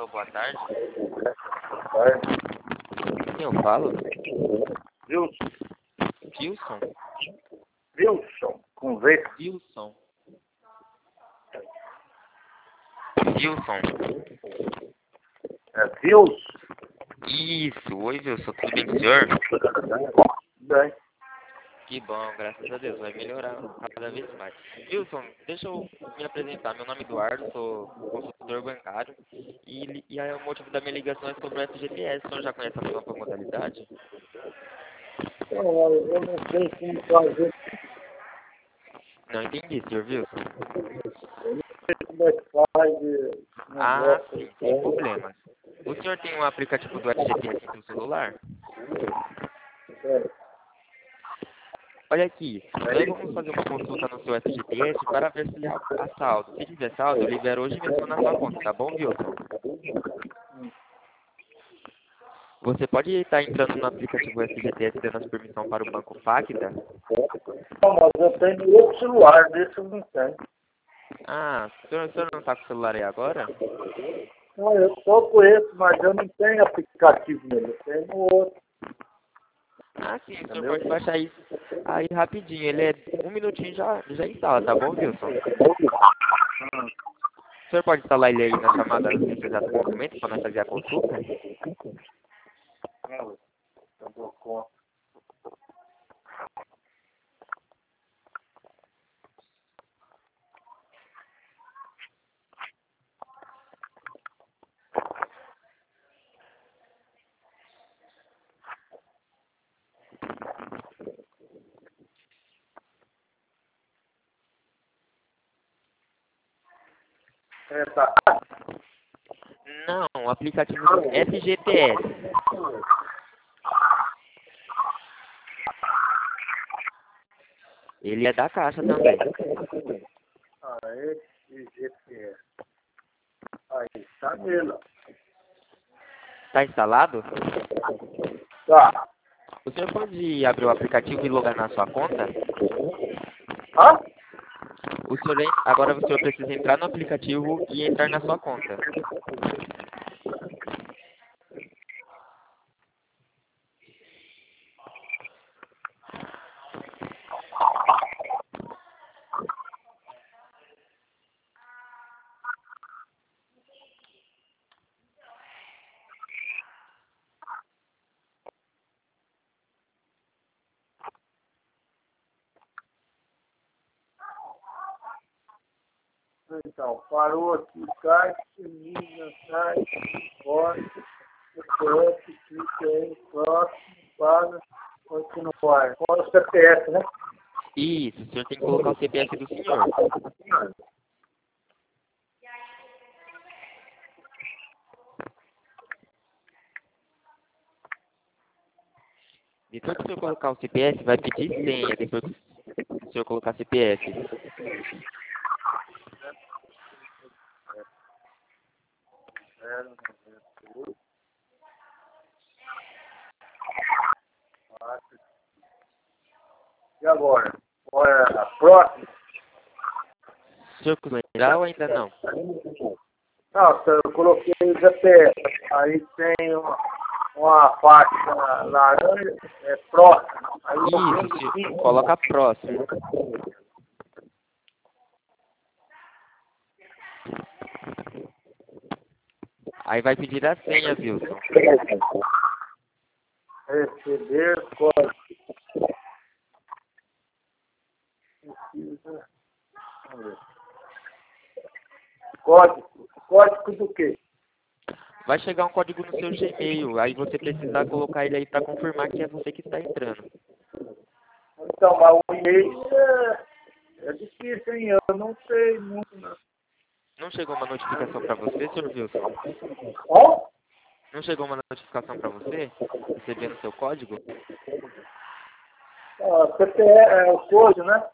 Alô, boa tarde. Oi. Quem eu falo? Wilson. Wilson? Wilson, com V. Wilson. Wilson. É Wilson? Isso. Oi, Wilson. Tudo bem com o senhor? Bem. Que bom, graças a Deus. Vai melhorar cada vez mais. Wilson, deixa eu me apresentar. Meu nome é Eduardo, sou consultor bancário. E aí, o motivo da minha ligação é sobre o FGTS. O senhor já conhece a nova modalidade? Não, eu não sei como fazer. Não entendi, senhor Wilson. Eu não sei como é que faz. Ah, sim, sem problemas. O senhor tem um aplicativo do FGTS no celular? É. Olha aqui, nós vamos fazer uma consulta no seu FGTS para ver se há saldo. Se tiver saldo, eu libero hoje mesmo na sua conta, tá bom, Wilson? Você pode estar entrando no aplicativo FGTS dando as permissão para o Banco Facta? Não, mas eu tenho outro celular, desse eu não tenho. Ah, o senhor não está com o celular aí agora? Não, eu só conheço, mas eu não tenho aplicativo nele, eu tenho no outro. Ah, sim, o senhor pode baixar isso aí rapidinho. Ele é um minutinho já instala, tá bom, Wilson? O senhor pode instalar ele aí na chamada nesse exato momento para nós fazer a consulta? Não, eu dou conta. É, tá. Não, o aplicativo do FGTS. Ele é da Caixa também. Ah, esse GPS. Aí, tá nele, ó. Tá instalado? Tá. O senhor pode abrir o aplicativo e logar na sua conta? Hã? Agora o senhor precisa entrar no aplicativo e entrar na sua conta. Então, parou aqui, cai, termina, sai, corta, CPF, clica aí, próximo, paga, continuar. Com o CPF, né? Isso, o senhor tem que colocar o CPF do senhor. Depois que o senhor colocar o CPF, vai pedir senha, depois que o senhor colocar CPF. E agora? Qual é a próxima? O senhor conseguiu entrar ou ainda não? Não, eu coloquei o CPF, aí tem uma faixa laranja, é próximo. Aí Isso, senhor, coloca próximo. Aí vai pedir a senha, Wilson. receber código. Precisa. Vamos ver. Código. Código do quê? Vai chegar um código no seu Gmail, aí você precisa colocar ele aí para confirmar que é você que está entrando. Então, mas o e-mail é difícil, hein? Eu não sei muito. Não. Não chegou uma notificação para você, senhor Wilson? Ó, Não chegou uma notificação para você? Recebendo seu código? CPE é o código, né?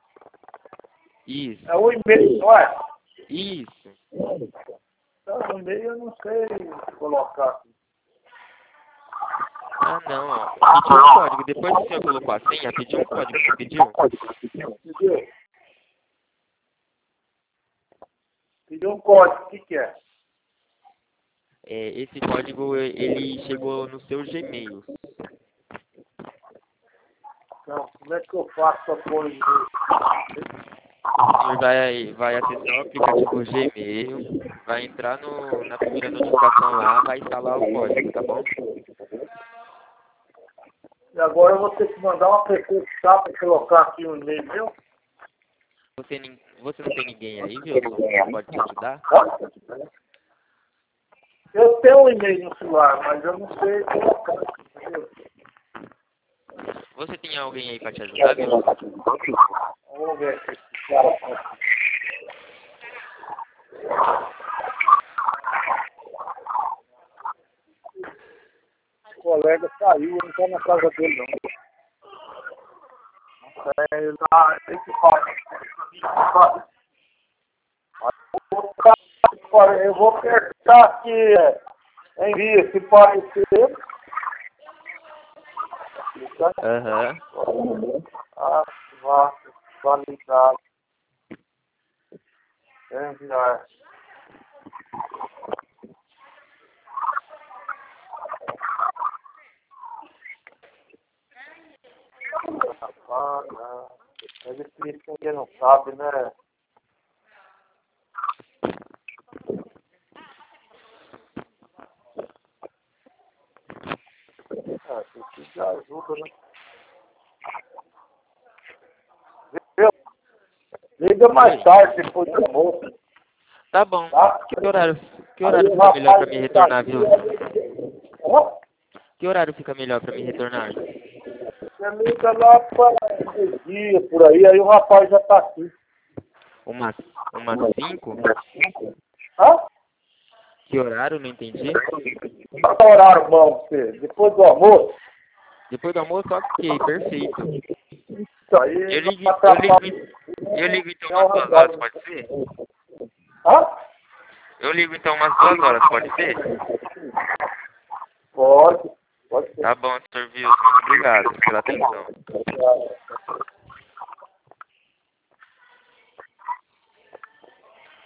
Isso. É o e-mail, não é? Isso. Então, o e-mail eu não sei colocar. Ah, não, ó. Pediu um código. Depois que o senhor colocou a senha, pediu um código. Não pediu? Entendeu? Pediu um código, o que é? Esse código ele chegou no seu Gmail. Então, como é que eu faço para pôr o e-mail? O senhor vai acessar o aplicativo Gmail, vai entrar na primeira notificação lá, vai instalar o código, tá bom? E agora eu vou ter que mandar uma pessoa para colocar aqui o e-mail meu. Você não tem ninguém aí, Wilson, que pode te ajudar? Eu tenho um e-mail no celular, mas eu não sei colocar. Entendeu? Você tem alguém aí para te ajudar, Wilson? Vamos ver aqui. Esse cara. O colega saiu, não está na casa dele não. Ele lá, tem que falar. Eu vou apertar aqui, envia se parecer. Aham. Validado. Enviar. É difícil quem não sabe, né? Isso já ajuda, né? Liga mais tarde, depois do almoço. Tá bom. Tá? Que horário fica melhor para me retornar, Wilson? Que horário fica melhor para me retornar? Você liga lá para dia, por aí o rapaz já tá aqui. Umas 5? Hã? Que horário? Não entendi. Qual é o horário bom pra você? Depois do almoço? Depois do almoço, ok, perfeito. Isso aí. Eu ligo então umas 2 horas, pode ser? Hã? Eu ligo então umas 2 horas, pode ser? Pode ser. Tá bom, Sr. Wilson, muito obrigado pela atenção.